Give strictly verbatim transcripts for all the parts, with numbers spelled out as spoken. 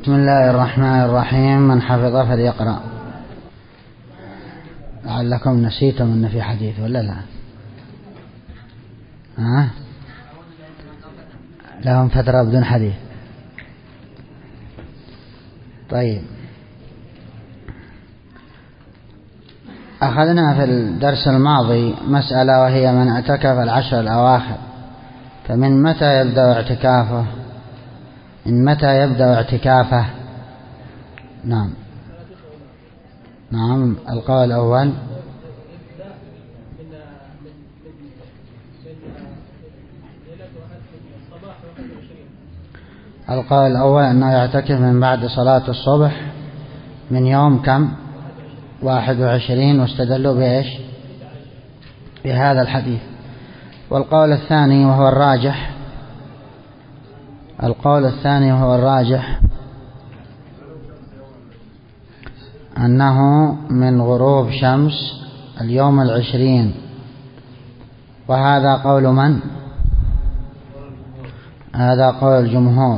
بسم الله الرحمن الرحيم. من حفظ فليقرأ. لعلكم نسيتم أن في حديث ولا لا؟ ها؟ لهم فترة بدون حديث. طيب، أخذنا في الدرس الماضي مسألة وهي من اعتكف العشر الأواخر، فمن متى يبدأ اعتكافه؟ من متى يبدأ اعتكافه؟ نعم نعم القول الأول القول الأول أنه يعتكف من بعد صلاة الصبح من يوم كم؟ واحد وعشرين، واستدلوا بإيش؟ بهذا الحديث. والقول الثاني وهو الراجح القول الثاني وهو الراجح أنه من غروب شمس اليوم العشرين، وهذا قول من؟ هذا قول الجمهور.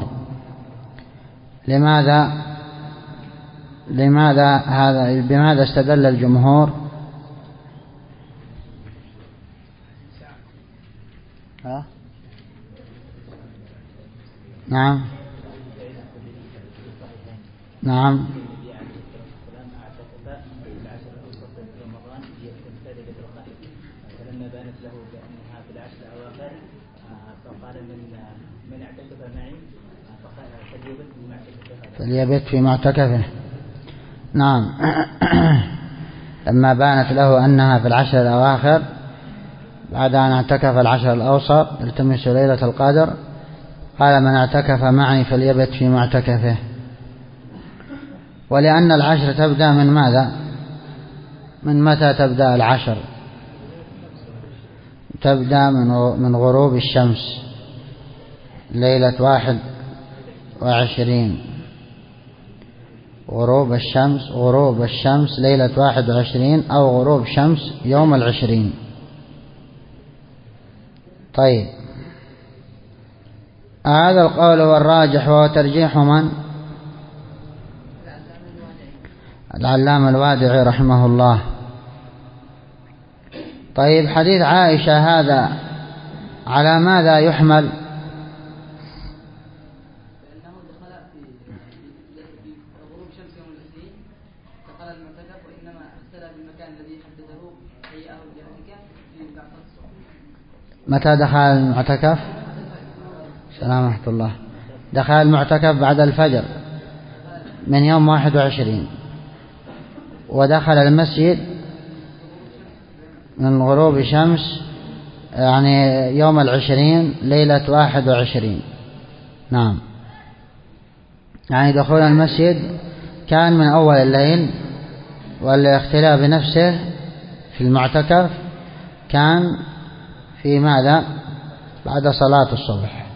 لماذا لماذا هذا بماذا استدل الجمهور؟ ها؟ نعم نعم فلما بانت له بأنها في العشر الأواخر فقال من من اعتكف معي فليبت في معتكفه. نعم. لما بانت له أنها في العشر الأواخر بعد أن اعتكف العشر الأوسط التمس ليلة القدر، قال من اعتكف معي فليبت في معتكفه. ولأن العشر تبدأ من ماذا؟ من متى تبدأ العشر؟ تبدأ من غروب الشمس ليلة واحد وعشرين، غروب الشمس غروب الشمس ليلة واحد وعشرين أو غروب شمس يوم العشرين. طيب، هذا القول هو الراجح، وهو ترجيح من؟ العلامة الوادعي رحمه الله. طيب، حديث عائشة هذا على ماذا يحمل؟ متى دخل المعتكف؟ سلام ورحمة الله. دخل المعتكف بعد الفجر من يوم واحد وعشرين، ودخل المسجد من غروب شمس يعني يوم العشرين ليلة واحد وعشرين. نعم، يعني دخول المسجد كان من أول الليل، والاختلاف بنفسه في المعتكف كان في ماذا؟ بعد صلاة الصبح.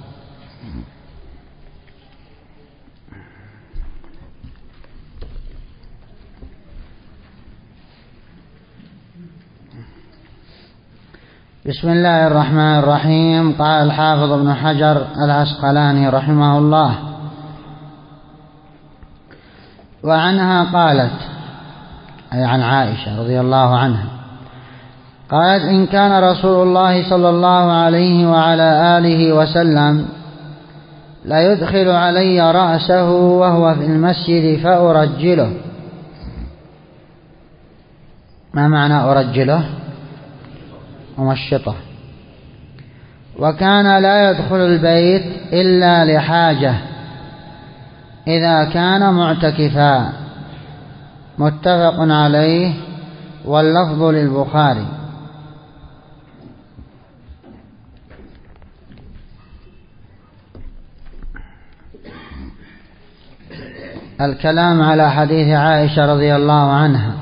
بسم الله الرحمن الرحيم. قال الحافظ ابن حجر العسقلاني رحمه الله: وعنها قالت، أي عن عائشة رضي الله عنها، قالت: إن كان رسول الله صلى الله عليه وعلى آله وسلم لا يدخل علي رأسه وهو في المسجد فأرجله. ما معنى أرجله؟ ممشطه. وكان لا يدخل البيت إلا لحاجة إذا كان معتكفا. متفق عليه، واللفظ للبخاري. الكلام على حديث عائشة رضي الله عنها.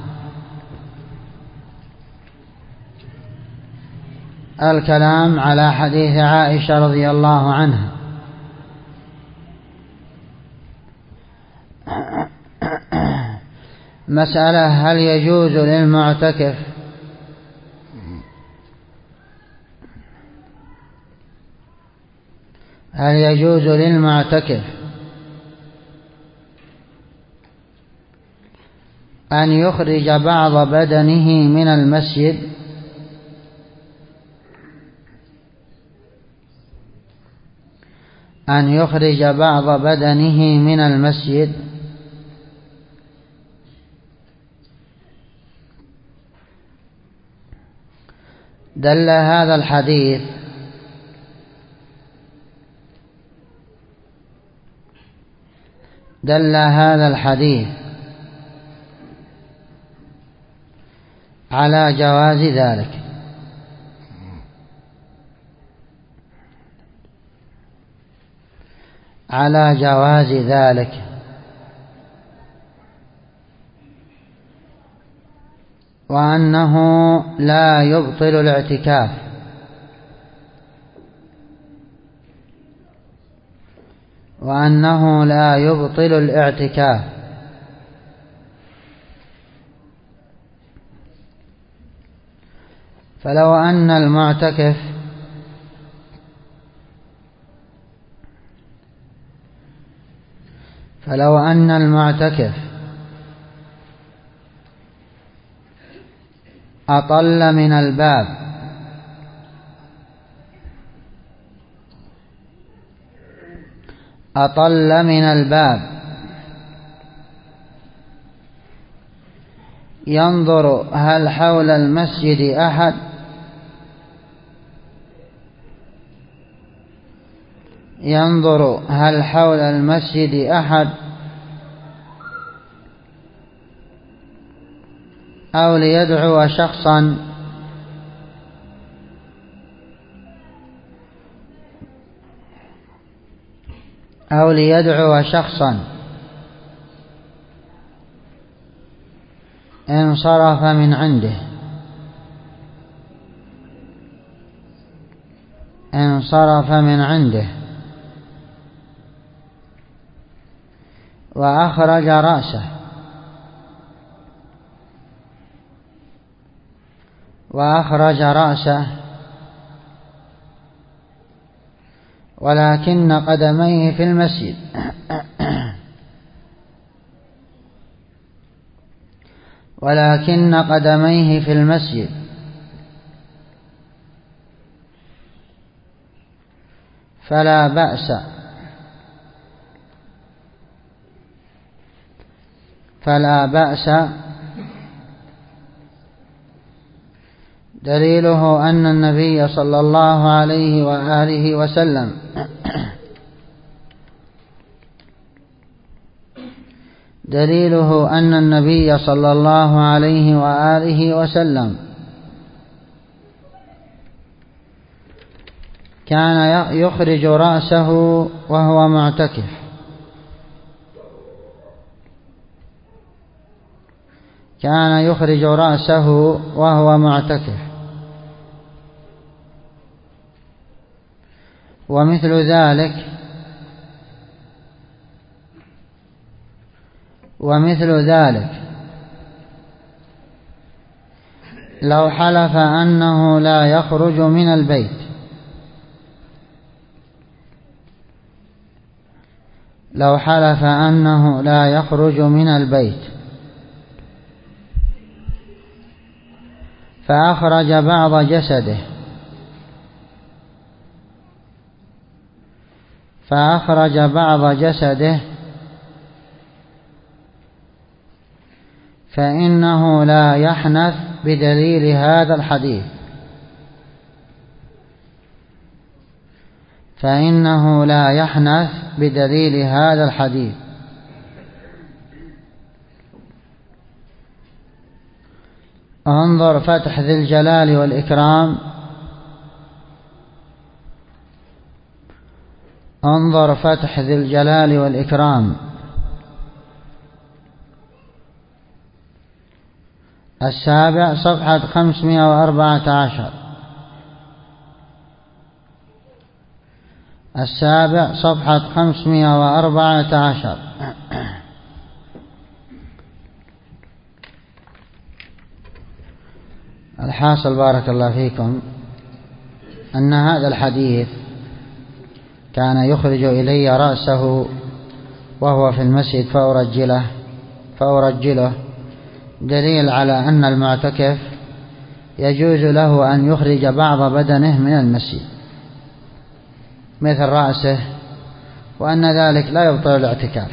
الكلام على حديث عائشة رضي الله عنها. مسألة: هل يجوز للمعتكف هل يجوز للمعتكف أن يخرج بعض بدنه من المسجد أن يخرج بعض بدنه من المسجد دل هذا الحديث دل هذا الحديث على جواز ذلك، على جواز ذلك، وأنه لا يبطل الاعتكاف، وأنه لا يبطل الاعتكاف. فلو أن المعتكف فلو أن المعتكف أطل من الباب أطل من الباب ينظر هل حول المسجد أحد ينظر هل حول المسجد أحد أو ليدعو شخصا أو ليدعو شخصا انصرف من عنده انصرف من عنده وأخرج رأسه وأخرج رأسه ولكن قدميه في المسجد ولكن قدميه في المسجد فلا بأس فلا بأس دليله أن النبي صلى الله عليه وآله وسلم دليله أن النبي صلى الله عليه وآله وسلم كان يخرج رأسه وهو معتكف، كان يخرج رأسه وهو معتكف. ومثل ذلك ومثل ذلك لو حلف أنه لا يخرج من البيت لو حلف أنه لا يخرج من البيت فأخرج بعض جسده فأخرج بعض جسده فإنه لا يحنث بدليل هذا الحديث فإنه لا يحنث بدليل هذا الحديث انظر فتح ذي الجلال والإكرام انظر فتح ذي الجلال والإكرام السابع صفحة خمسمائة وأربعة عشر السابع صفحة خمسمائة وأربعة عشر. الحاصل بارك الله فيكم أن هذا الحديث كان يخرج إلي رأسه وهو في المسجد فأرجله فأرجله دليل على أن المعتكف يجوز له أن يخرج بعض بدنه من المسجد مثل رأسه، وأن ذلك لا يبطل الاعتكاف.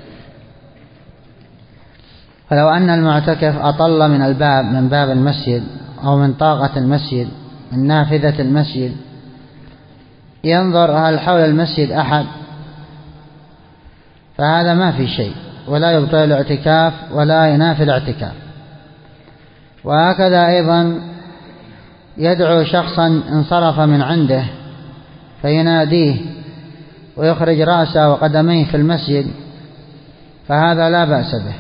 فلو أن المعتكف أطل من الباب من باب المسجد أو من طاقة المسجد من نافذة المسجد ينظر هل حول المسجد أحد، فهذا ما في شيء ولا يبطل الاعتكاف ولا ينافي الاعتكاف. وهكذا أيضا يدعو شخصا انصرف من عنده فيناديه ويخرج رأسه وقدميه في المسجد، فهذا لا بأس به.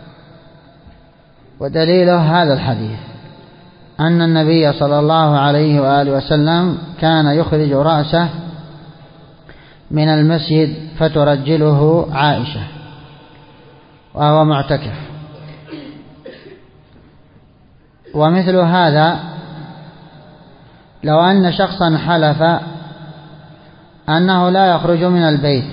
ودليله هذا الحديث أن النبي صلى الله عليه وآله وسلم كان يخرج رأسه من المسجد فترجله عائشة وهو معتكف. ومثل هذا لو أن شخصا حلف أنه لا يخرج من البيت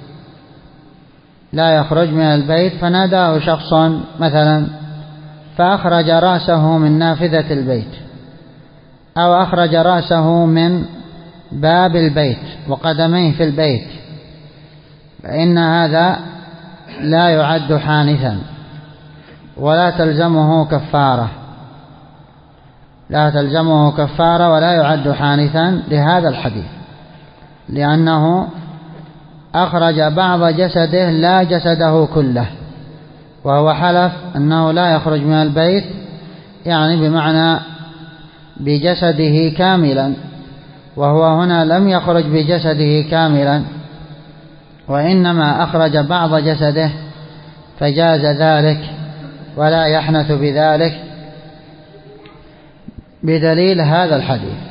لا يخرج من البيت فناداه شخص مثلا فأخرج رأسه من نافذة البيت أو أخرج رأسه من باب البيت وقدميه في البيت، فإن هذا لا يعد حانثا ولا تلزمه كفارة لا تلزمه كفارة ولا يعد حانثا لهذا الحديث، لأنه أخرج بعض جسده لا جسده كله، وهو حلف أنه لا يخرج من البيت يعني بمعنى بجسده كاملا، وهو هنا لم يخرج بجسده كاملا وإنما أخرج بعض جسده فجاز ذلك ولا يحنث بذلك بدليل هذا الحديث.